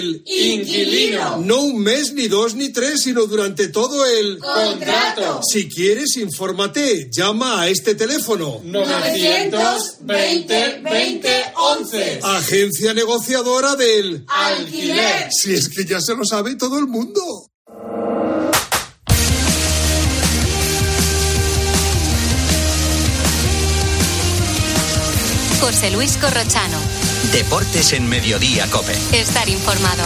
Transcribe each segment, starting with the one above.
inquilino. No un mes, ni 2, ni 3, sino durante todo el contrato. Si quieres, infórmate. Llama a este teléfono. 920-20-11. Agencia negociadora del alquiler. Si es que ya se lo sabe todo el mundo. José Luis Corrochano. Deportes en Mediodía COPE. Estar informado.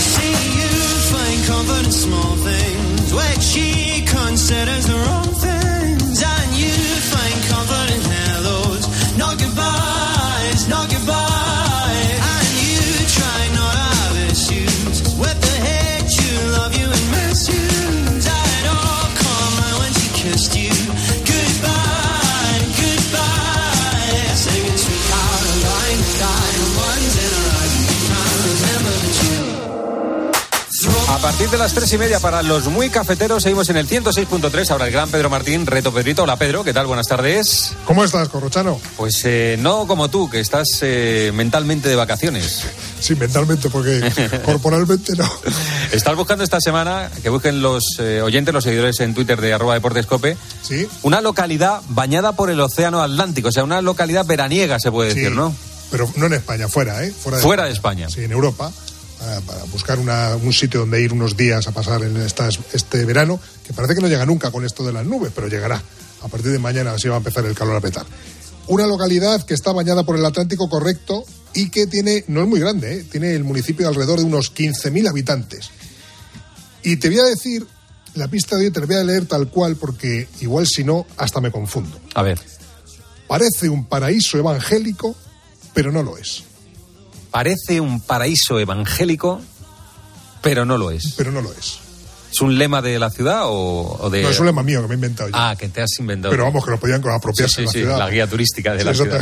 A partir de las 3:30 para los muy cafeteros seguimos en el 106.3. Ahora el gran Pedro Martín, Reto Pedrito. Hola Pedro, ¿qué tal? Buenas tardes. ¿Cómo estás, Corrochano? Pues no como tú, que estás mentalmente de vacaciones. Sí, mentalmente, porque corporalmente no. Estás buscando esta semana, que busquen los oyentes, los seguidores en Twitter de @deportescope, ¿sí? Una localidad bañada por el océano Atlántico, o sea, una localidad veraniega se puede decir, ¿no? Pero no en España, fuera, ¿eh? Fuera de España. Sí, en Europa. Para buscar un sitio donde ir unos días a pasar este verano, que parece que no llega nunca con esto de las nubes, pero llegará. A partir de mañana así va a empezar el calor a petar. Una localidad que está bañada por el Atlántico, correcto, y que no es muy grande, tiene el municipio de alrededor de unos 15.000 habitantes. Y te voy a decir, la pista de hoy te la voy a leer tal cual, porque igual si no, hasta me confundo. A ver. Parece un paraíso evangélico, pero no lo es. Parece un paraíso evangélico, pero no lo es. Pero no lo es. ¿Es un lema de la ciudad o de...? No, es un lema mío que me he inventado yo. Ah, que te has inventado. Pero vamos, que lo podían apropiarse de la ciudad. La guía turística de la ciudad.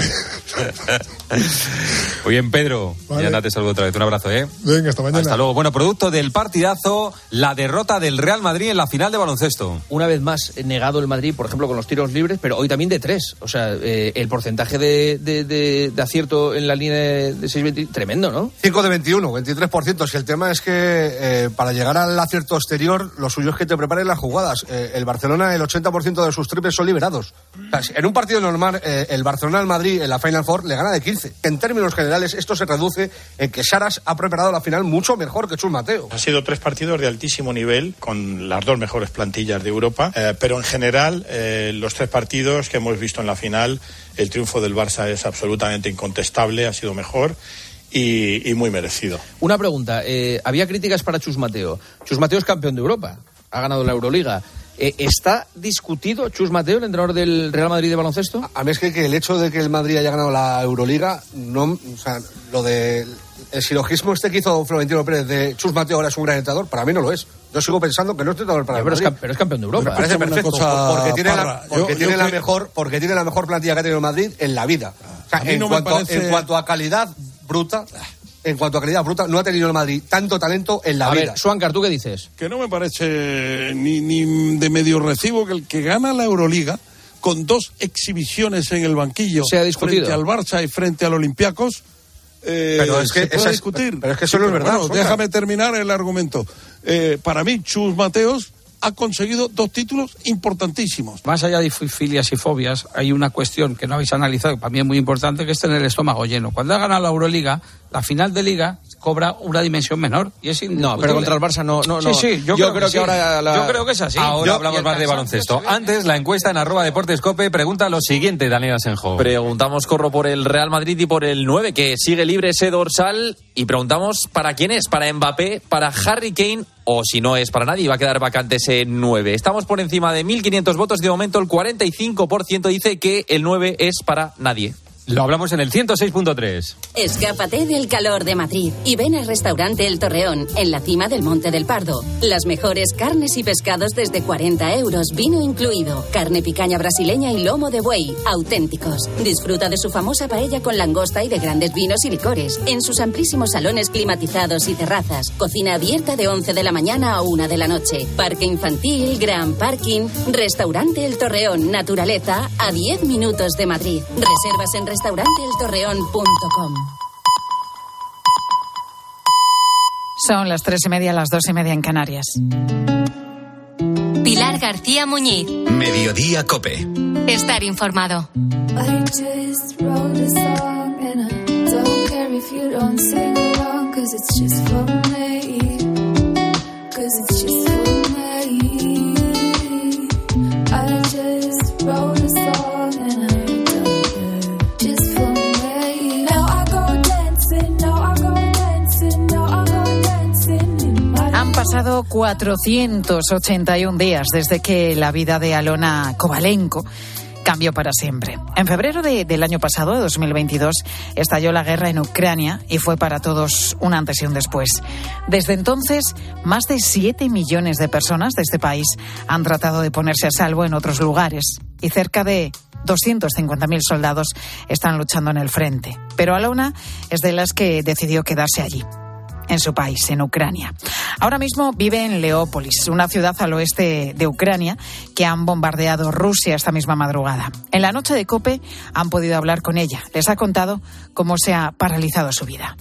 Muy bien, Pedro. Vale. Ya te saludo otra vez. Un abrazo, ¿eh? Venga, hasta mañana. Hasta luego. Bueno, producto del partidazo, la derrota del Real Madrid en la final de baloncesto. Una vez más negado el Madrid, por ejemplo, con los tiros libres, pero hoy también de 3. O sea, el porcentaje de acierto en la línea de 6-20, tremendo, ¿no? 5 de 21, 23%. Si el tema es que para llegar al acierto exterior, lo suyo es que te preparen las jugadas. El Barcelona, el 80% de sus triples son liberados. O sea, en un partido normal, el Barcelona al Madrid en la Final Four le gana de 15. En términos generales, esto se reduce en que Saras ha preparado la final mucho mejor que Chus Mateo. Ha sido 3 partidos de altísimo nivel, con las 2 mejores plantillas de Europa, pero en general, los 3 partidos que hemos visto en la final, el triunfo del Barça es absolutamente incontestable, ha sido mejor y muy merecido. Una pregunta, había críticas para Chus Mateo. Chus Mateo es campeón de Europa, ha ganado la Euroliga. ¿Está discutido Chus Mateo, el entrenador del Real Madrid de baloncesto? A mí es que el hecho de que el Madrid haya ganado la Euroliga, no, o sea, lo de el silogismo que hizo Florentino Pérez de Chus Mateo ahora es un gran entrenador, para mí no lo es. Yo sigo pensando que no es entrenador para el Madrid. Pero es campeón de Europa. Me parece perfecto, porque tiene la mejor plantilla que ha tenido el Madrid en la vida. O sea, en cuanto a calidad bruta... no ha tenido el Madrid tanto talento en la vida. A ver, Suancar, ¿tú qué dices? Que no me parece ni de medio recibo que el que gana la Euroliga, con 2 exhibiciones en el banquillo, frente al Barça y frente al Olympiacos, pero es que se puede discutir. Pero es que eso no es verdad. Bueno, déjame terminar el argumento. Para mí, Chus Mateos ha conseguido 2 títulos importantísimos. Más allá de filias y fobias, hay una cuestión que no habéis analizado, que para mí es muy importante, que es tener el estómago lleno. Cuando ha ganado la Euroliga, la final de Liga cobra una dimensión menor y es indiscutible. No, pero contra el Barça no. Sí, yo creo que sí. Yo creo que es así. Ahora hablamos más de baloncesto. Antes, la encuesta en @deportescope pregunta lo siguiente, Daniel Asenjo. Preguntamos, Corro, por el Real Madrid y por el 9, que sigue libre ese dorsal, y preguntamos ¿para quién es? ¿Para Mbappé? ¿Para Harry Kane? O si no es para nadie, va a quedar vacante ese 9. Estamos por encima de 1.500 votos. De momento, el 45% dice que el 9 es para nadie. Lo hablamos en el 106.3. Escápate del calor de Madrid y ven al restaurante El Torreón, en la cima del Monte del Pardo. Las mejores carnes y pescados desde 40 euros, vino incluido. Carne picaña brasileña y lomo de buey, auténticos. Disfruta de su famosa paella con langosta y de grandes vinos y licores. En sus amplísimos salones climatizados y terrazas. Cocina abierta de 11 de la mañana a 1 de la noche. Parque infantil, gran parking. Restaurante El Torreón, naturaleza, a 10 minutos de Madrid. Reservas en restauranteeltorreón.com. Son las 3:30, las 2:30 en Canarias. Pilar García Muñiz. Mediodía COPE. Estar informado. Pasado 481 días desde que la vida de Alona Kovalenko cambió para siempre. En febrero del año pasado, de 2022, estalló la guerra en Ucrania y fue para todos un antes y un después. Desde entonces, más de 7 millones de personas de este país han tratado de ponerse a salvo en otros lugares y cerca de 250.000 soldados están luchando en el frente. Pero Alona es de las que decidió quedarse allí, en su país, en Ucrania. Ahora mismo vive en Leópolis, una ciudad al oeste de Ucrania que han bombardeado Rusia esta misma madrugada. En la noche de COPE han podido hablar con ella. Les ha contado cómo se ha paralizado su vida.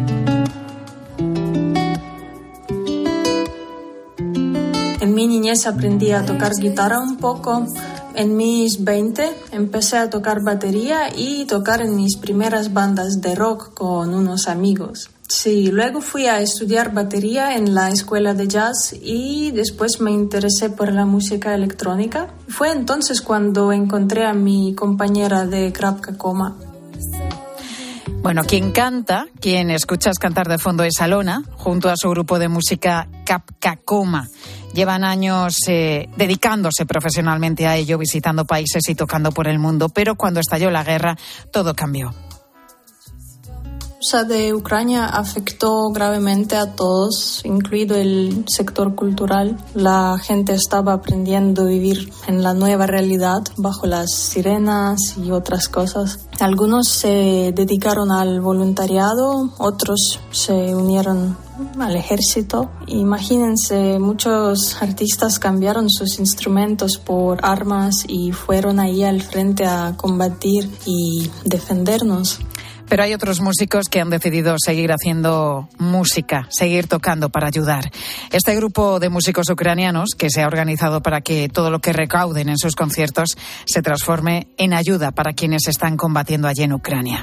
En mi niñez aprendí a tocar guitarra un poco. En mis 20 empecé a tocar batería y tocar en mis primeras bandas de rock con unos amigos. Sí, luego fui a estudiar batería en la escuela de jazz y después me interesé por la música electrónica. Fue entonces cuando encontré a mi compañera de Krapka Koma. Bueno, quien canta, quien escuchas cantar de fondo es Alona, junto a su grupo de música Krapka Koma. Llevan años dedicándose profesionalmente a ello, visitando países y tocando por el mundo, pero cuando estalló la guerra, todo cambió. La guerra de Ucrania afectó gravemente a todos, incluido el sector cultural. La gente estaba aprendiendo a vivir en la nueva realidad bajo las sirenas y otras cosas. Algunos se dedicaron al voluntariado, otros se unieron al ejército. Imagínense, muchos artistas cambiaron sus instrumentos por armas y fueron ahí al frente a combatir y defendernos. Pero hay otros músicos que han decidido seguir haciendo música, seguir tocando para ayudar. Este grupo de músicos ucranianos, que se ha organizado para que todo lo que recauden en sus conciertos se transforme en ayuda para quienes están combatiendo allí en Ucrania.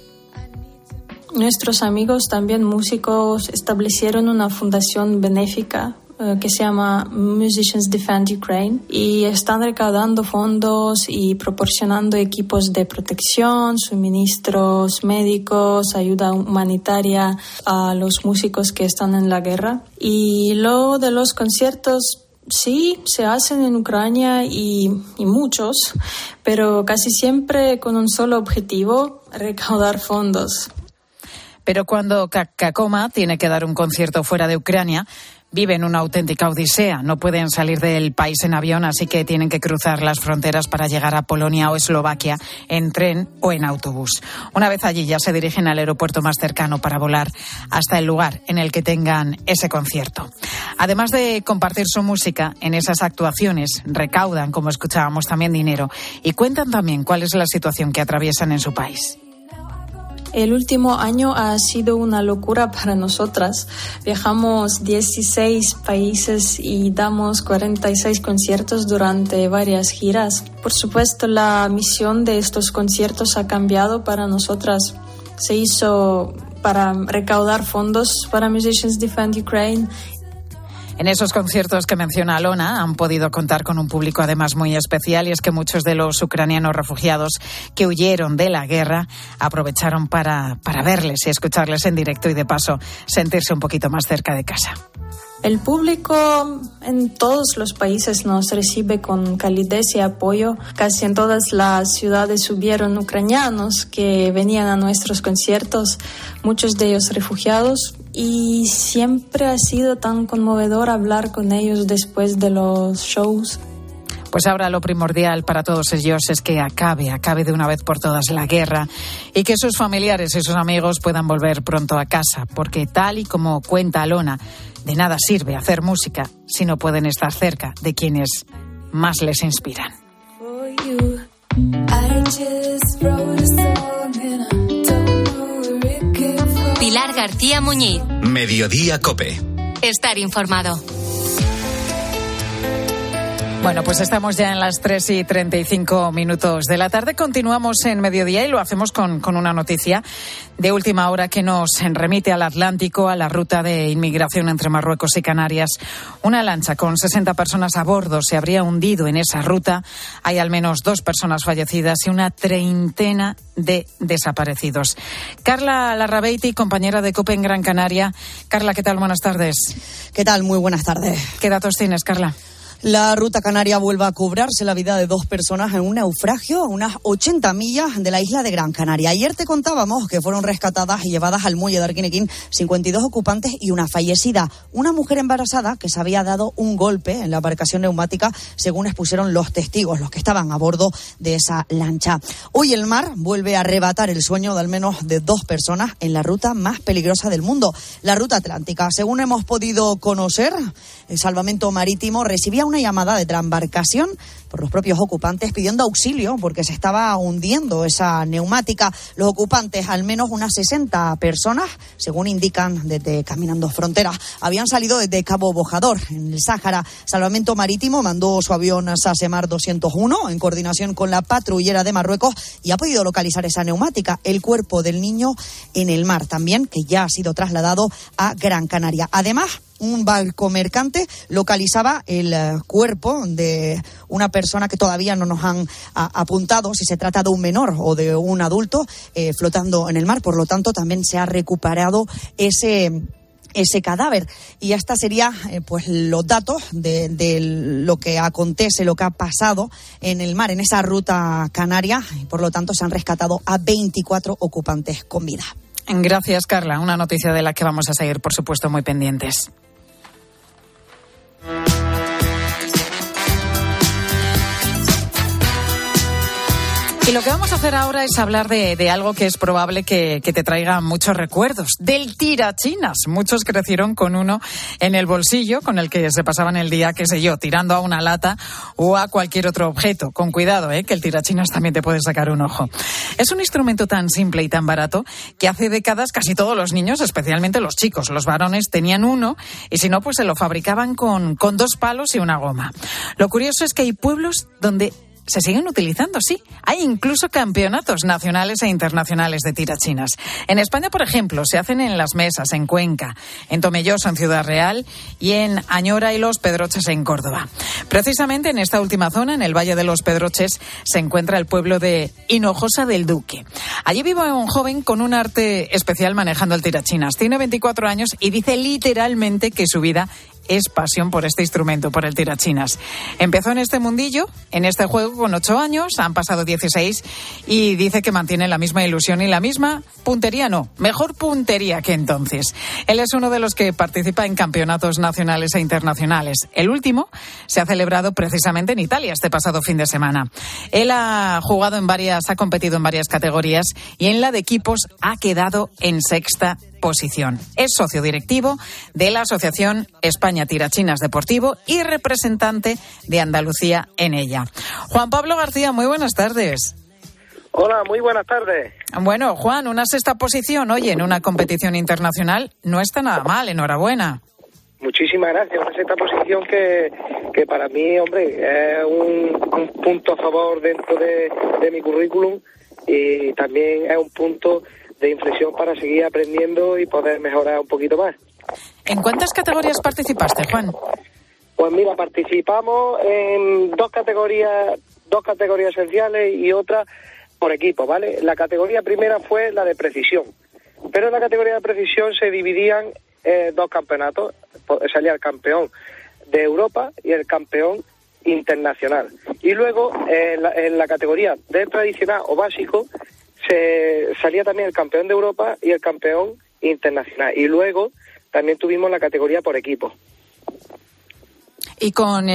Nuestros amigos, también músicos, establecieron una fundación benéfica que se llama Musicians Defend Ukraine y están recaudando fondos y proporcionando equipos de protección, suministros médicos, ayuda humanitaria a los músicos que están en la guerra. Y lo de los conciertos, sí, se hacen en Ucrania y muchos, pero casi siempre con un solo objetivo, recaudar fondos. Pero cuando Krapka Koma tiene que dar un concierto fuera de Ucrania, viven una auténtica odisea. No pueden salir del país en avión, así que tienen que cruzar las fronteras para llegar a Polonia o Eslovaquia en tren o en autobús. Una vez allí ya se dirigen al aeropuerto más cercano para volar hasta el lugar en el que tengan ese concierto. Además de compartir su música, en esas actuaciones recaudan, como escuchábamos, también dinero y cuentan también cuál es la situación que atraviesan en su país. El último año ha sido una locura para nosotras. Viajamos 16 países y damos 46 conciertos durante varias giras. Por supuesto, la misión de estos conciertos ha cambiado para nosotras. Se hizo para recaudar fondos para Musicians Defend Ukraine. En esos conciertos que menciona Alona han podido contar con un público además muy especial, y es que muchos de los ucranianos refugiados que huyeron de la guerra aprovecharon para verles y escucharles en directo y de paso sentirse un poquito más cerca de casa. El público en todos los países nos recibe con calidez y apoyo. Casi en todas las ciudades hubieron ucranianos que venían a nuestros conciertos, muchos de ellos refugiados, y siempre ha sido tan conmovedor hablar con ellos después de los shows. Pues ahora lo primordial para todos ellos es que acabe de una vez por todas la guerra y que sus familiares y sus amigos puedan volver pronto a casa, porque tal y como cuenta Alona, de nada sirve hacer música si no pueden estar cerca de quienes más les inspiran. Pilar García Muñiz. Mediodía COPE. Estar informado. Bueno, pues estamos ya en las 3:35 de la tarde. Continuamos en Mediodía y lo hacemos con una noticia de última hora que nos remite al Atlántico, a la ruta de inmigración entre Marruecos y Canarias. Una lancha con 60 personas a bordo se habría hundido en esa ruta. Hay al menos 2 personas fallecidas y una treintena de desaparecidos. Carla Larrabeiti, compañera de COPE en Gran Canaria. Carla, ¿qué tal? Buenas tardes. ¿Qué tal? Muy buenas tardes. ¿Qué datos tienes, Carla? La ruta canaria vuelve a cobrarse la vida de 2 personas en un naufragio a unas 80 millas de la isla de Gran Canaria. Ayer te contábamos que fueron rescatadas y llevadas al muelle de Arquinequín 52 ocupantes y una fallecida. Una mujer embarazada que se había dado un golpe en la embarcación neumática, según expusieron los testigos, los que estaban a bordo de esa lancha. Hoy el mar vuelve a arrebatar el sueño de al menos de 2 personas en la ruta más peligrosa del mundo, la ruta atlántica. Según hemos podido conocer, el Salvamento Marítimo recibía una llamada de otra embarcación por los propios ocupantes pidiendo auxilio porque se estaba hundiendo esa neumática. Los ocupantes, al menos unas 60 personas, según indican desde Caminando Fronteras, habían salido desde Cabo Bojador, en el Sáhara. Salvamento Marítimo mandó su avión Sasemar 201 en coordinación con la patrullera de Marruecos y ha podido localizar esa neumática, el cuerpo del niño en el mar también, que ya ha sido trasladado a Gran Canaria. Además, un barco mercante localizaba el cuerpo de una persona que todavía no nos han apuntado si se trata de un menor o de un adulto flotando en el mar. Por lo tanto, también se ha recuperado ese cadáver. Y hasta sería pues los datos de lo que acontece, lo que ha pasado en el mar, en esa ruta canaria. Y por lo tanto, se han rescatado a 24 ocupantes con vida. Gracias, Carla. Una noticia de la que vamos a seguir, por supuesto, muy pendientes. Y lo que vamos a hacer ahora es hablar de algo que es probable que te traiga muchos recuerdos, del tirachinas. Muchos crecieron con uno en el bolsillo, con el que se pasaban el día, qué sé yo, tirando a una lata o a cualquier otro objeto. Con cuidado, que el tirachinas también te puede sacar un ojo. Es un instrumento tan simple y tan barato que hace décadas casi todos los niños, especialmente los chicos, los varones, tenían uno y si no, pues se lo fabricaban con 2 palos y una goma. Lo curioso es que hay pueblos donde se siguen utilizando, sí. Hay incluso campeonatos nacionales e internacionales de tirachinas. En España, por ejemplo, se hacen en Las Mesas, en Cuenca, en Tomelloso, en Ciudad Real, y en Añora y Los Pedroches, en Córdoba. Precisamente en esta última zona, en el Valle de los Pedroches, se encuentra el pueblo de Hinojosa del Duque. Allí vive un joven con un arte especial manejando el tirachinas. Tiene 24 años y dice literalmente que su vida es pasión por este instrumento, por el tirachinas. Empezó en este mundillo, en este juego, con 8 años, han pasado 16 y dice que mantiene la misma ilusión y la misma puntería, no, mejor puntería que entonces. Él es uno de los que participa en campeonatos nacionales e internacionales. El último se ha celebrado precisamente en Italia este pasado fin de semana. Él ha competido en varias categorías y en la de equipos ha quedado en 6ª posición. Es socio directivo de la Asociación España Tirachinas Deportivo y representante de Andalucía en ella. Juan Pablo García, muy buenas tardes. Hola, muy buenas tardes. Bueno, Juan, una 6ª posición, oye, en una competición internacional no está nada mal, enhorabuena. Muchísimas gracias, una 6ª posición que para mí, hombre, es un punto a favor dentro de mi currículum y también es un punto de inflexión para seguir aprendiendo y poder mejorar un poquito más. ¿En cuántas categorías participaste, Juan? Pues mira, participamos en dos categorías esenciales y otra por equipo, ¿vale? La categoría primera fue la de precisión, pero en la categoría de precisión se dividían 2 campeonatos, salía el campeón de Europa y el campeón internacional. Y luego en la categoría de tradicional o básico salía también el campeón de Europa y el campeón internacional. Y luego también tuvimos la categoría por equipo. Y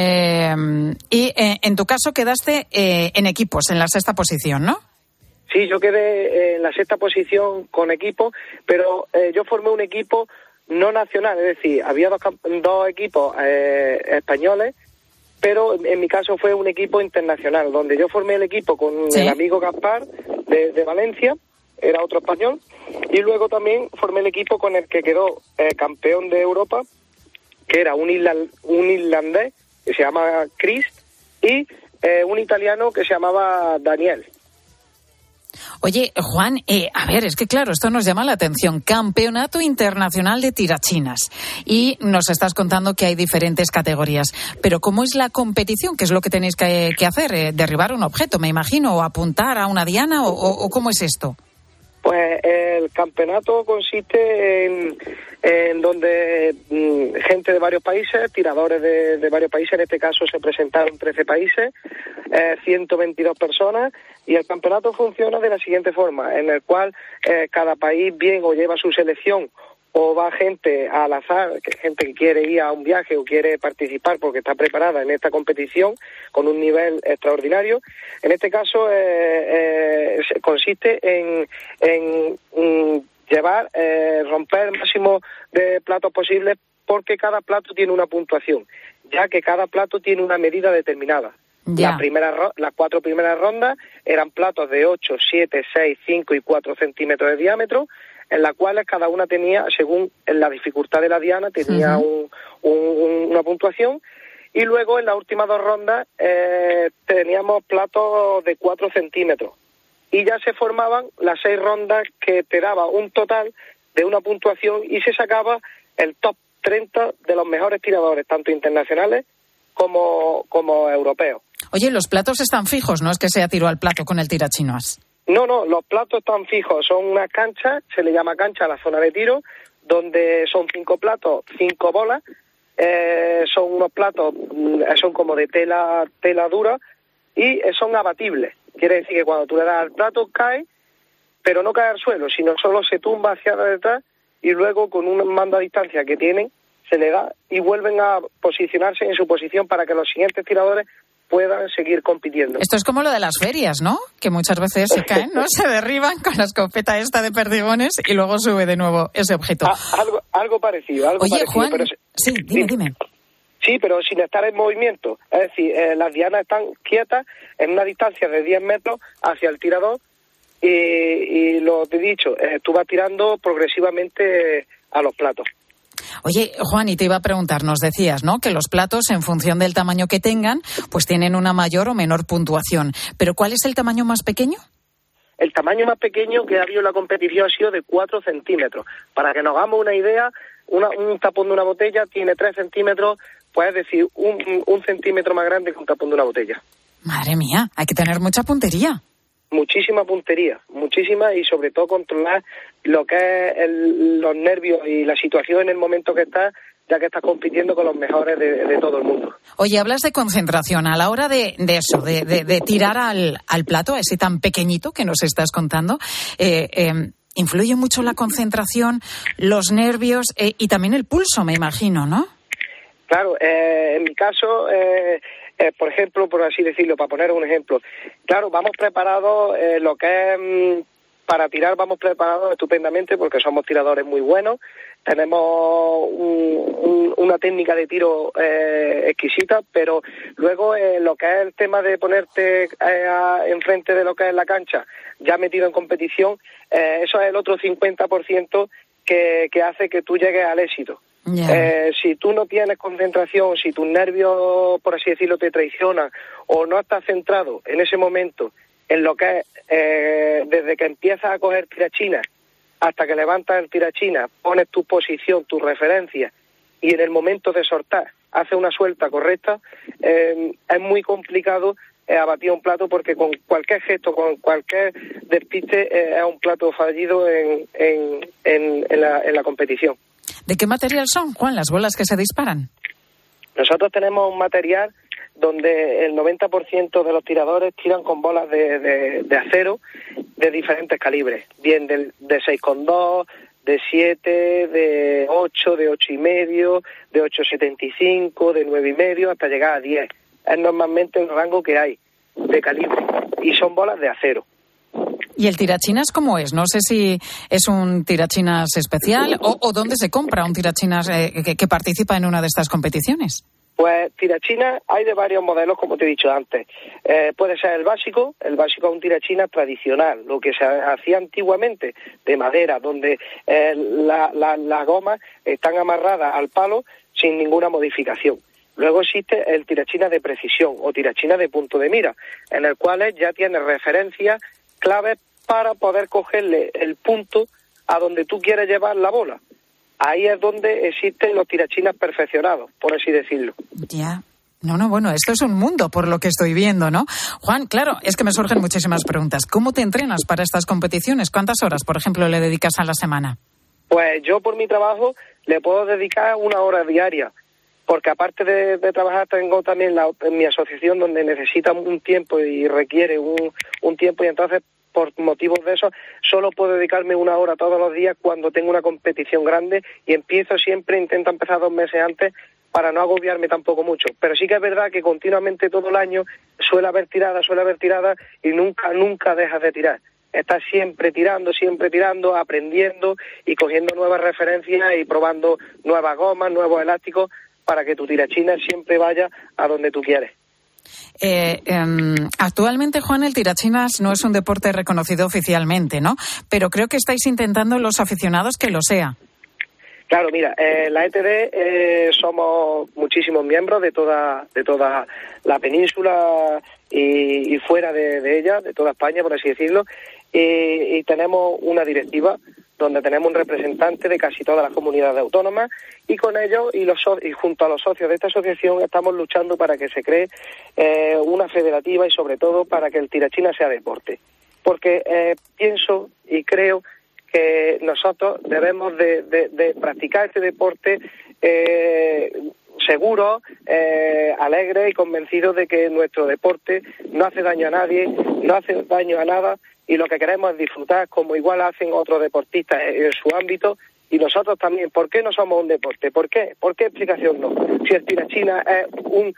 en tu caso quedaste en equipos, en la 6ª posición, ¿no? Sí, yo quedé en la 6ª posición con equipo, pero yo formé un equipo no nacional, es decir, había dos equipos españoles, pero en mi caso fue un equipo internacional, donde yo formé el equipo con el amigo Gaspar de Valencia, era otro español, y luego también formé el equipo con el que quedó campeón de Europa, que era un irlandés que se llama Chris y un italiano que se llamaba Daniel. Oye, Juan, a ver, es que claro, esto nos llama la atención. Campeonato Internacional de Tirachinas. Y nos estás contando que hay diferentes categorías. Pero ¿cómo es la competición? ¿Qué es lo que tenéis que hacer? ¿Derribar un objeto, me imagino? ¿O apuntar a una diana? ¿O cómo es esto? Pues el campeonato consiste en donde gente de varios países, tiradores de varios países, en este caso se presentaron 13 países, 122 personas, y el campeonato funciona de la siguiente forma, en el cual cada país bien o lleva su selección o va gente al azar, gente que quiere ir a un viaje o quiere participar porque está preparada en esta competición con un nivel extraordinario. En este caso consiste en llevar, romper el máximo de platos posibles, porque cada plato tiene una puntuación, ya que cada plato tiene una medida determinada. Las 4 primeras rondas eran platos de 8, 7, 6, 5 y 4 centímetros de diámetro, en las cuales cada una tenía, según la dificultad de la diana, tenía una puntuación. Y luego en las últimas 2 rondas teníamos platos de 4 centímetros. Y ya se formaban las 6 rondas, que te daba un total de una puntuación, y se sacaba el top 30 de los mejores tiradores, tanto internacionales como europeos. Oye, los platos están fijos, no es que sea tiro al plato con el tirachinas. No, los platos están fijos, son una cancha, se le llama cancha a la zona de tiro, donde son 5 platos, 5 bolas, son unos platos, son como de tela dura, y son abatibles. Quiere decir que cuando tú le das al plato cae, pero no cae al suelo, sino solo se tumba hacia detrás, y luego con un mando a distancia que tienen, se le da y vuelven a posicionarse en su posición para que los siguientes tiradores puedan seguir compitiendo. Esto es como lo de las ferias, ¿no? Que muchas veces se caen, ¿no? Se derriban con la escopeta esta de perdigones y luego sube de nuevo ese objeto. Algo parecido. Oye, parecido, Juan, pero sí, dime. Sí, pero sin estar en movimiento. Es decir, las dianas están quietas en una distancia de 10 metros hacia el tirador, y lo que he dicho, tú vas tirando progresivamente a los platos. Oye, Juan, y te iba a preguntar, nos decías, ¿no?, que los platos, en función del tamaño que tengan, pues tienen una mayor o menor puntuación. ¿Pero cuál es el tamaño más pequeño? El tamaño más pequeño que ha habido en la competición ha sido de 4 centímetros. Para que nos hagamos una idea, un tapón de una botella tiene 3 centímetros, pues es decir, un centímetro más grande que un tapón de una botella. Madre mía, hay que tener mucha puntería. Muchísima puntería, y sobre todo controlar lo que es los nervios y la situación en el momento que estás, ya que estás compitiendo con los mejores de todo el mundo. Oye, hablas de concentración a la hora de eso, de tirar al plato, ese tan pequeñito que nos estás contando. Influye mucho la concentración, los nervios y también el pulso, me imagino, ¿no? Claro, en mi caso, por ejemplo, por así decirlo, para poner un ejemplo, claro, vamos preparados, lo que es para tirar, vamos preparados estupendamente porque somos tiradores muy buenos, tenemos una técnica de tiro exquisita, pero luego lo que es el tema de ponerte enfrente de lo que es la cancha, ya metido en competición, eso es el otro 50% que hace que tú llegues al éxito. Yeah. Si tú no tienes concentración, si tus nervios, por así decirlo, te traicionan, o no estás centrado en ese momento en lo que es, desde que empiezas a coger tirachinas hasta que levantas el tirachina, pones tu posición, tu referencia, y en el momento de soltar haces una suelta correcta, es muy complicado abatir un plato, porque con cualquier gesto, con cualquier despiste, es un plato fallido en la competición. ¿De qué material son, Juan, las bolas que se disparan? Nosotros tenemos un material donde el 90% de los tiradores tiran con bolas de acero de diferentes calibres, bien de 6,2, de 7, de 8, de 8,5, de 8,75, de 9,5, hasta llegar a 10. Es normalmente el rango que hay de calibre, y son bolas de acero. ¿Y el tirachinas cómo es? No sé si es un tirachinas especial o dónde se compra un tirachinas que participa en una de estas competiciones. Pues tirachina hay de varios modelos, como te he dicho antes. Puede ser el básico es un tirachina tradicional, lo que se hacía antiguamente, de madera, donde las gomas están amarradas al palo sin ninguna modificación. Luego existe el tirachina de precisión o tirachina de punto de mira, en el cual ya tienes referencias claves para poder cogerle el punto a donde tú quieres llevar la bola. Ahí es donde existen los tirachinas perfeccionados, por así decirlo. Ya. Bueno, esto es un mundo por lo que estoy viendo, ¿no? Juan, claro, es que me surgen muchísimas preguntas. ¿Cómo te entrenas para estas competiciones? ¿Cuántas horas, por ejemplo, le dedicas a la semana? Pues yo por mi trabajo le puedo dedicar 1 hora diaria, porque aparte de trabajar tengo también mi asociación donde necesita un tiempo y requiere un tiempo, y entonces por motivos de eso solo puedo dedicarme 1 hora todos los días cuando tengo una competición grande, y intento empezar 2 meses antes para no agobiarme tampoco mucho. Pero sí que es verdad que continuamente todo el año suele haber tiradas y nunca dejas de tirar. Estás siempre tirando, aprendiendo y cogiendo nuevas referencias y probando nuevas gomas, nuevos elásticos, para que tu tirachina siempre vaya a donde tú quieres. Actualmente, Juan, el tirachinas no es un deporte reconocido oficialmente, ¿no? Pero creo que estáis intentando los aficionados que lo sea. Claro, mira, la ETD somos muchísimos miembros de toda la península y fuera de ella, de toda España, por así decirlo, y tenemos una directiva donde tenemos un representante de casi todas las comunidades autónomas, y con ellos y junto a los socios de esta asociación estamos luchando para que se cree una federativa, y sobre todo para que el tirachina sea deporte. Porque pienso y creo que nosotros debemos de practicar este deporte seguro, alegre y convencidos de que nuestro deporte no hace daño a nadie, no hace daño a nada, y lo que queremos es disfrutar como igual hacen otros deportistas en su ámbito, y nosotros también. ¿Por qué no somos un deporte? ¿Por qué? ¿Por qué explicación no? Si el tirachina es un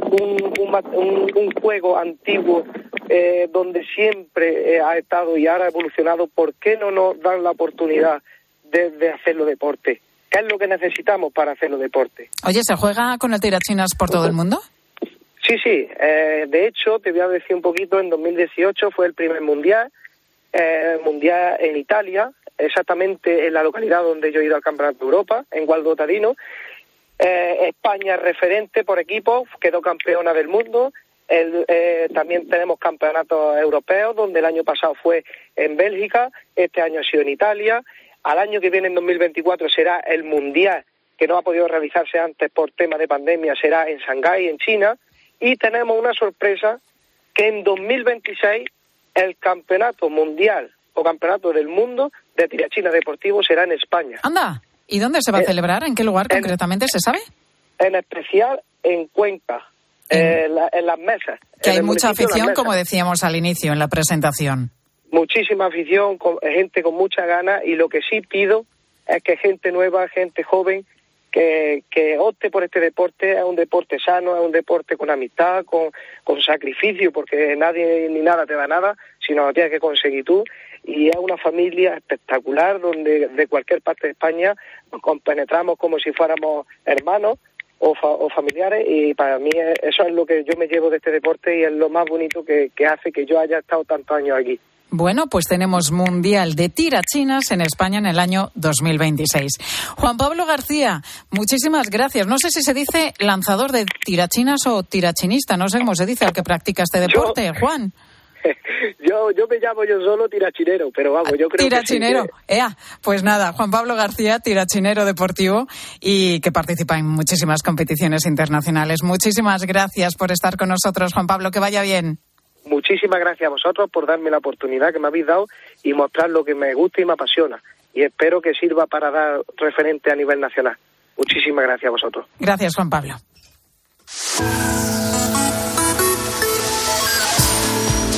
juego antiguo donde siempre ha estado y ahora ha evolucionado, ¿por qué no nos dan la oportunidad de hacerlo deporte? ¿Qué es lo que necesitamos para hacerlo deporte? Oye, ¿se juega con el tirachinas por todo el mundo? Sí. De hecho, te voy a decir un poquito, en 2018 fue el primer mundial en Italia, exactamente en la localidad donde yo he ido al Campeonato de Europa, en Gualdo Tadino. España referente por equipo, quedó campeona del mundo. También tenemos campeonatos europeos, donde el año pasado fue en Bélgica, este año ha sido en Italia. Al año que viene, en 2024, será el mundial, que no ha podido realizarse antes por tema de pandemia, será en Shanghái, en China. Y tenemos una sorpresa, que en 2026 el campeonato mundial o campeonato del mundo de tirachina deportivo será en España. ¡Anda! ¿Y dónde se va a celebrar? ¿En qué lugar concretamente se sabe? En especial en Cuenca, en las mesas. Que hay mucha afición, como decíamos al inicio en la presentación. Muchísima afición, gente con mucha ganas, y lo que sí pido es que gente nueva, gente joven, que opte por este deporte. Es un deporte sano, es un deporte con amistad, con sacrificio, porque nadie ni nada te da nada, sino lo tienes que conseguir tú, y es una familia espectacular donde de cualquier parte de España nos compenetramos como si fuéramos hermanos o familiares, y para mí eso es lo que yo me llevo de este deporte, y es lo más bonito que hace que yo haya estado tantos años aquí. Bueno, pues tenemos Mundial de Tirachinas en España en el año 2026. Juan Pablo García, muchísimas gracias. No sé si se dice lanzador de tirachinas o tirachinista, no sé cómo se dice al que practica este deporte, Juan. Yo me llamo yo solo tirachinero, pero vamos, yo creo tirachinero. que sí. Pues nada, Juan Pablo García, tirachinero deportivo y que participa en muchísimas competiciones internacionales. Muchísimas gracias por estar con nosotros, Juan Pablo, que vaya bien. Muchísimas gracias a vosotros por darme la oportunidad que me habéis dado y mostrar lo que me gusta y me apasiona. Y espero que sirva para dar referente a nivel nacional. Muchísimas gracias a vosotros. Gracias, Juan Pablo.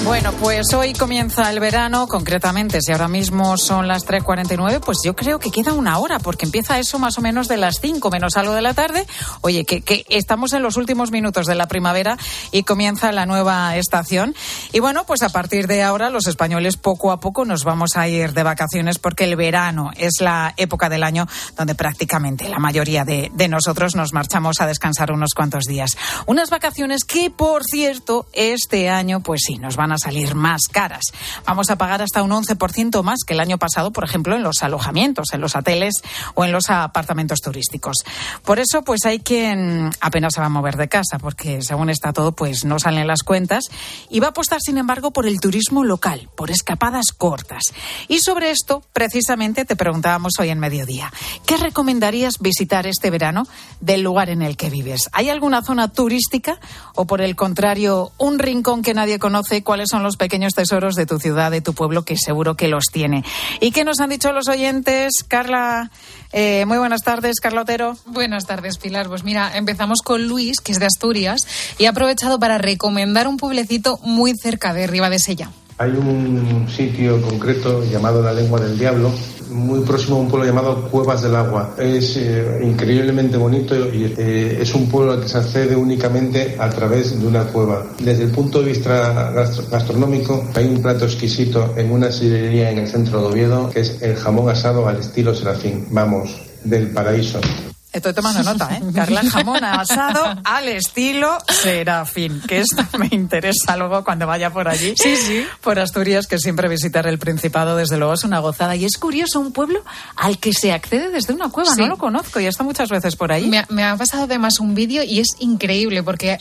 Bueno, pues hoy comienza el verano, concretamente, si ahora mismo son las 3:49, pues yo creo que queda una hora, porque empieza eso más o menos de las 5 menos algo de la tarde. Oye, que estamos en los últimos minutos de la primavera y comienza la nueva estación. Y bueno, pues a partir de ahora los españoles poco a poco nos vamos a ir de vacaciones, porque el verano es la época del año donde prácticamente la mayoría de nosotros nos marchamos a descansar unos cuantos días. Unas vacaciones que, por cierto, este año, pues sí, nos van a salir más caras. Vamos a pagar hasta un 11% más que el año pasado, por ejemplo, en los alojamientos, en los hoteles o en los apartamentos turísticos. Por eso, pues hay quien apenas se va a mover de casa, porque según está todo, pues no salen las cuentas, y va a apostar, sin embargo, por el turismo local, por escapadas cortas. Y sobre esto, precisamente, te preguntábamos hoy en Mediodía, ¿qué recomendarías visitar este verano del lugar en el que vives? ¿Hay alguna zona turística o, por el contrario, un rincón que nadie conoce? ¿Cuáles son los pequeños tesoros de tu ciudad, de tu pueblo, que seguro que los tiene? ¿Y qué nos han dicho los oyentes? Carla, muy buenas tardes. Carla Otero. Buenas tardes, Pilar. Pues mira, empezamos con Luis, que es de Asturias, y ha aprovechado para recomendar un pueblecito muy cerca de Ribadesella. Hay un sitio concreto llamado La Lengua del Diablo, muy próximo a un pueblo llamado Cuevas del Agua. Es increíblemente bonito y es un pueblo al que se accede únicamente a través de una cueva. Desde el punto de vista gastronómico, hay un plato exquisito en una sidrería en el centro de Oviedo, que es el jamón asado al estilo Serafín. Vamos, del paraíso. Estoy tomando nota, ¿eh? Carla, jamón asado al estilo Serafín, que esto me interesa luego cuando vaya por allí. Sí, sí. Por Asturias, que siempre visitar el Principado, desde luego, es una gozada. Y es curioso, un pueblo al que se accede desde una cueva. Sí. No lo conozco y he estado muchas veces por ahí. Me ha pasado además un vídeo y es increíble, porque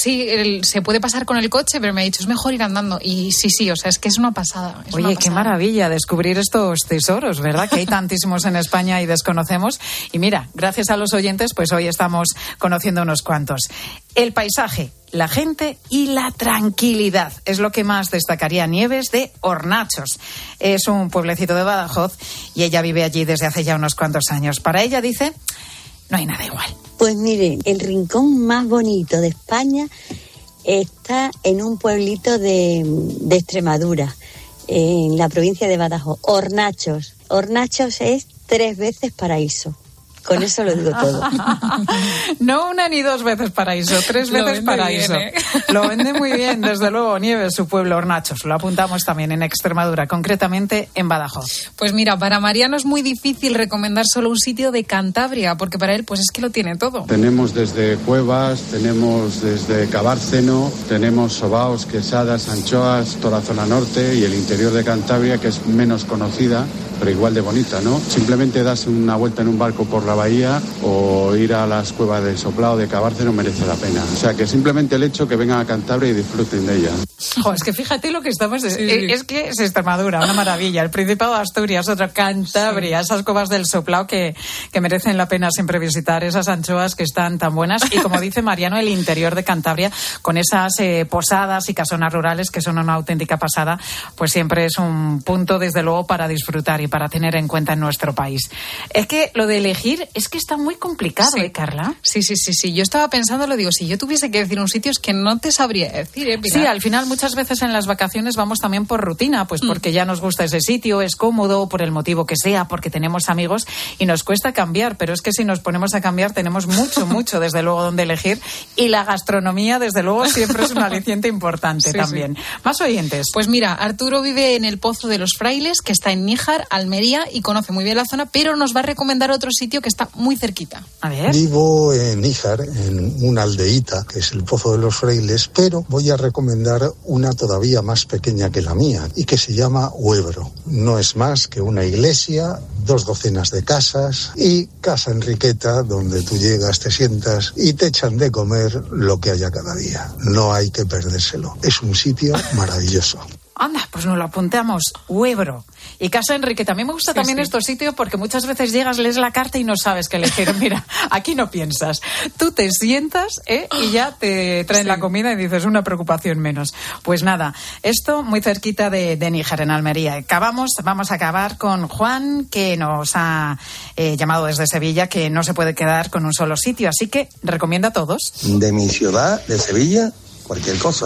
se puede pasar con el coche, pero me ha dicho, es mejor ir andando. Y sí, o sea, es que es una pasada. Oye, qué maravilla descubrir estos tesoros, ¿verdad? Que hay tantísimos en España y desconocemos. Y mira, gracias a los oyentes, pues hoy estamos conociendo unos cuantos. El paisaje, la gente y la tranquilidad es lo que más destacaría Nieves de Hornachos. Es un pueblecito de Badajoz y ella vive allí desde hace ya unos cuantos años. Para ella, dice, no hay nada igual. Pues miren, el rincón más bonito de España está en un pueblito de Extremadura, en la provincia de Badajoz, Hornachos. Hornachos es 3 veces paraíso. Con eso lo digo todo. No una ni 2 veces paraíso, 3 veces paraíso. Bien, ¿eh? Lo vende muy bien, desde luego, Nieves, su pueblo, Hornachos. Lo apuntamos también en Extremadura, concretamente en Badajoz. Pues mira, para Mariano es muy difícil recomendar solo un sitio de Cantabria, porque para él pues es que lo tiene todo. Tenemos desde cuevas, tenemos desde Cabárceno, tenemos sobaos, quesadas, anchoas, toda la zona norte y el interior de Cantabria, que es menos conocida, pero igual de bonita, ¿no? Simplemente das una vuelta en un barco por la bahía o ir a las cuevas del Soplao de Cabárceno merece la pena. O sea, que simplemente el hecho que vengan a Cantabria y disfruten de ella. Jo, es que fíjate lo que estamos... Sí. Es que es Extremadura, una maravilla. El Principado de Asturias, otro, Cantabria, esas cuevas del Soplao que merecen la pena siempre visitar, esas anchoas que están tan buenas. Y como dice Mariano, el interior de Cantabria, con esas posadas y casonas rurales que son una auténtica pasada, pues siempre es un punto, desde luego, para disfrutar y para tener en cuenta en nuestro país. Es que lo de elegir es que está muy complicado, sí. Carla? Sí. Yo estaba pensando, lo digo, si yo tuviese que decir un sitio es que no te sabría decir, Pilar. Sí, al final muchas veces en las vacaciones vamos también por rutina, pues porque ya nos gusta ese sitio, es cómodo, por el motivo que sea, porque tenemos amigos y nos cuesta cambiar, pero es que si nos ponemos a cambiar tenemos mucho, desde luego, donde elegir, y la gastronomía, desde luego, siempre es un aliciente importante también. Sí. Más oyentes. Pues mira, Arturo vive en el Pozo de los Frailes, que está en Níjar, Almería, y conoce muy bien la zona, pero nos va a recomendar otro sitio que está muy cerquita. A ver. Vivo en Níjar, en una aldeíta, que es el Pozo de los Frailes, pero voy a recomendar una todavía más pequeña que la mía y que se llama Huebro. No es más que una iglesia, 2 docenas de casas y Casa Enriqueta, donde tú llegas, te sientas y te echan de comer lo que haya cada día. No hay que perdérselo. Es un sitio maravilloso. Anda, pues nos lo apuntamos. Huebro. Y Casa Enrique. También me gusta estos sitios porque muchas veces llegas, lees la carta y no sabes qué elegir. Mira, aquí no piensas. Tú te sientas y ya te traen la comida y dices, una preocupación menos. Pues nada, esto muy cerquita de Níjar, en Almería. Vamos a acabar con Juan, que nos ha llamado desde Sevilla, que no se puede quedar con un solo sitio. Así que recomienda a todos. De mi ciudad, de Sevilla, cualquier cosa.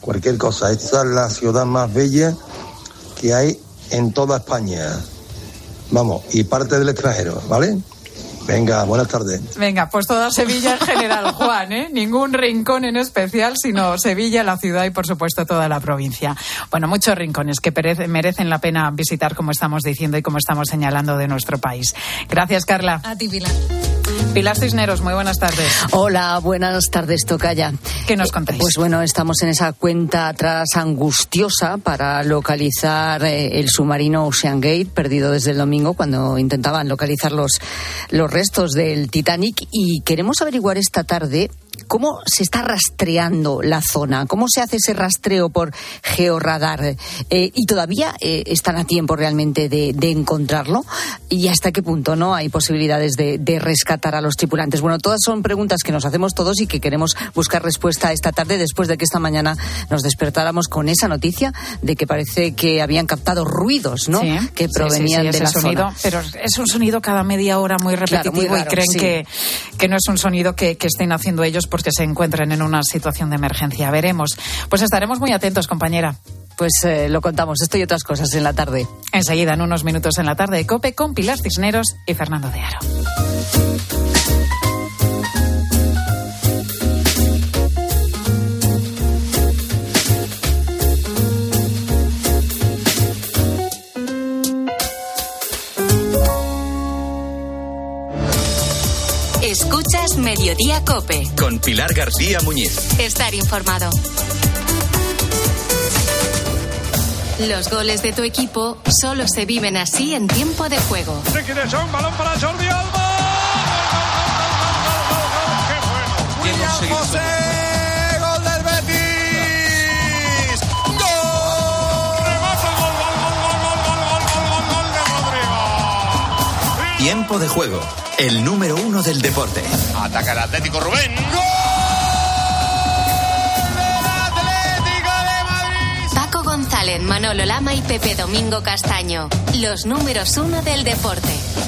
cualquier cosa. Esta es la ciudad más bella que hay en toda España. Vamos, y parte del extranjero, ¿vale? Venga, buenas tardes. Venga, pues toda Sevilla en general, Juan, ¿eh? Ningún rincón en especial, sino Sevilla, la ciudad y, por supuesto, toda la provincia. Bueno, muchos rincones que merecen la pena visitar, como estamos diciendo y como estamos señalando, de nuestro país. Gracias, Carla. A ti, Pilar. Pilar Cisneros, muy buenas tardes. Hola, buenas tardes, tocaya. ¿Qué nos contáis? Pues bueno, estamos en esa cuenta atrás angustiosa para localizar el submarino Ocean Gate, perdido desde el domingo cuando intentaban localizar los restos del Titanic, y queremos averiguar esta tarde cómo se está rastreando la zona, cómo se hace ese rastreo por georradar, y todavía están a tiempo realmente de encontrarlo, y hasta qué punto no hay posibilidades de rescatar a los tripulantes. Bueno, todas son preguntas que nos hacemos todos y que queremos buscar respuesta esta tarde, después de que esta mañana nos despertáramos con esa noticia de que parece que habían captado ruidos, ¿no? Sí, que provenían de la sonido, zona. pero es un sonido cada media hora muy repetitivo, claro, muy raro, y creen sí, que no es un sonido que estén haciendo ellos porque se encuentren en una situación de emergencia. Veremos. Pues estaremos muy atentos, compañera. Pues lo contamos, esto y otras cosas en la tarde. Enseguida, en unos minutos, en la tarde de COPE, con Pilar Cisneros y Fernando de Aro. Escuchas Mediodía COPE. Con Pilar García Muñiz. Estar informado. Los goles de tu equipo solo se viven así en tiempo de juego. Balón para Jordi Alba. ¡Qué bueno! William José, gol del Betis. ¡Gol! Remata el gol de Rodrigo. Tiempo de juego. El número 1 del deporte. Ataca el Atlético, Rubén. ¡Gol! Paco González, Manolo Lama y Pepe Domingo Castaño, los números 1 del deporte.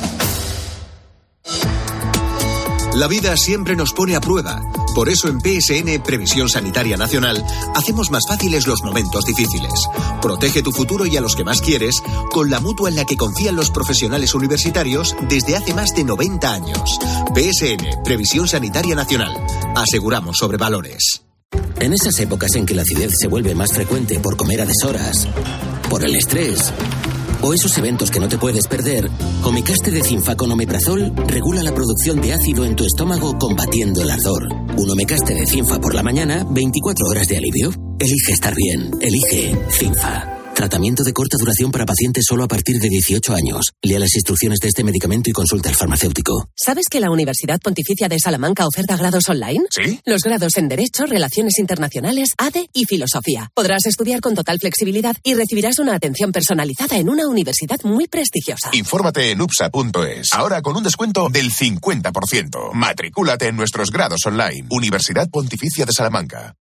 La vida siempre nos pone a prueba. Por eso en PSN, Previsión Sanitaria Nacional, hacemos más fáciles los momentos difíciles. Protege tu futuro y a los que más quieres con la mutua en la que confían los profesionales universitarios desde hace más de 90 años. PSN, Previsión Sanitaria Nacional. Aseguramos sobre valores. En esas épocas en que la acidez se vuelve más frecuente por comer a deshoras, por el estrés o esos eventos que no te puedes perder, Omecaste de Cinfa con omeprazol regula la producción de ácido en tu estómago combatiendo el ardor. Un Omecaste de Cinfa por la mañana, 24 horas de alivio. Elige estar bien. Elige Cinfa. Tratamiento de corta duración para pacientes solo a partir de 18 años. Lea las instrucciones de este medicamento y consulta al farmacéutico. ¿Sabes que la Universidad Pontificia de Salamanca oferta grados online? ¿Sí? Los grados en Derecho, Relaciones Internacionales, ADE y Filosofía. Podrás estudiar con total flexibilidad y recibirás una atención personalizada en una universidad muy prestigiosa. Infórmate en upsa.es. Ahora con un descuento del 50%. Matricúlate en nuestros grados online. Universidad Pontificia de Salamanca.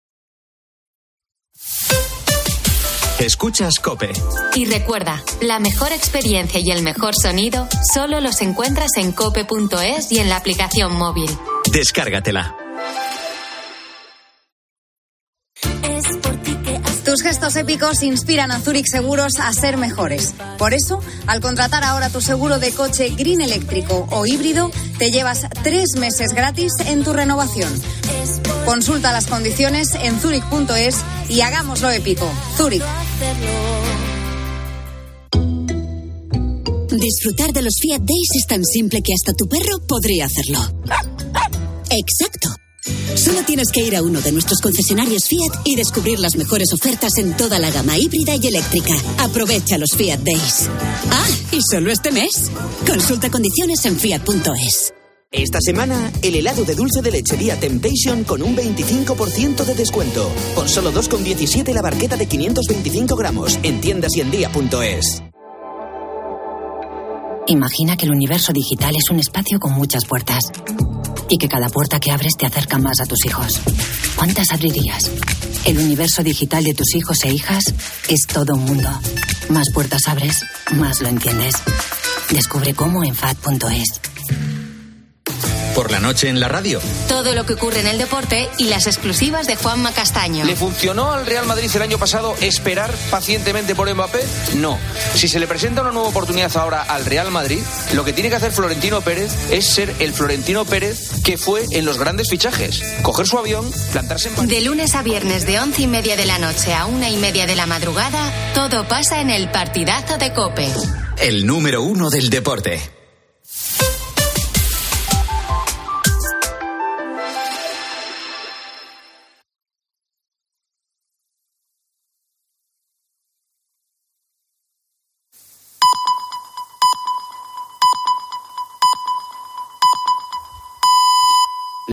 Escuchas COPE. Y recuerda, la mejor experiencia y el mejor sonido solo los encuentras en cope.es y en la aplicación móvil. Descárgatela. Tus gestos épicos inspiran a Zurich Seguros a ser mejores. Por eso, al contratar ahora tu seguro de coche Green eléctrico o híbrido, te llevas 3 meses gratis en tu renovación. Consulta las condiciones en zurich.es y hagámoslo épico. Zurich. Disfrutar de los Fiat Days es tan simple que hasta tu perro podría hacerlo. Exacto. Solo tienes que ir a uno de nuestros concesionarios Fiat y descubrir las mejores ofertas en toda la gama híbrida y eléctrica. Aprovecha los Fiat Days. Ah, y solo este mes. Consulta condiciones en fiat.es. Esta semana, el helado de dulce de lechería Temptation con un 25% de descuento. Con solo 2,17 la barqueta de 525 gramos en tiendas y en día.es. Imagina que el universo digital es un espacio con muchas puertas y que cada puerta que abres te acerca más a tus hijos. ¿Cuántas abrirías? El universo digital de tus hijos e hijas es todo un mundo. Más puertas abres, más lo entiendes. Descubre cómo en FAD.es. Por la noche en la radio. Todo lo que ocurre en el deporte y las exclusivas de Juanma Castaño. ¿Le funcionó al Real Madrid el año pasado esperar pacientemente por Mbappé? No. Si se le presenta una nueva oportunidad ahora al Real Madrid, lo que tiene que hacer Florentino Pérez es ser el Florentino Pérez que fue en los grandes fichajes. Coger su avión, plantarse en París. De lunes a viernes de 11:30 de la noche a 1:30 de la madrugada, todo pasa en el partidazo de COPE. El número 1 del deporte.